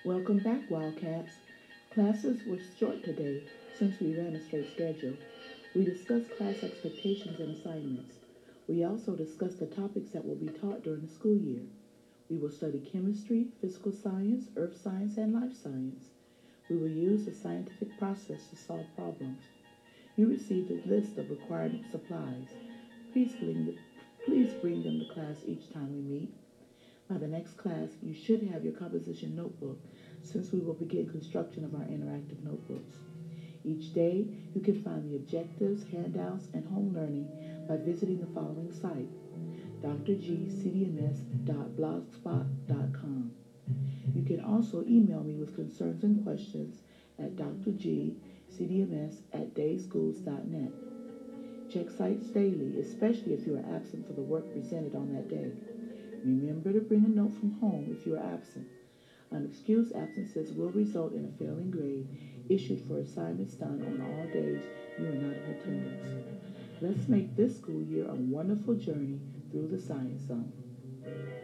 Welcome back, Wildcats. Classes were short today since we ran a straight schedule. We discussed class expectations and assignments. We also discussed the topics that will be taught during the school year. We will study chemistry, physical science, earth science, and life science. We will use the scientific process to solve problems. You received a list of required supplies. Please bring, please bring them to class each time we meet. By the next class, you should have your composition notebook since we will begin construction of our interactive notebooks. Each day, you can find the objectives, handouts, and home learning by visiting the following site, drgcdms.blogspot.com. You can also email me with concerns and questions at drgcdms at dayschools.net. Check sites daily, especially if you are absent for the work presented on that day. Remember to bring a note from home if you are absent. Unexcused absences will result in a failing grade issued for assignments done on all days you are not in attendance. Let's make this school year a wonderful journey through the Science Zone.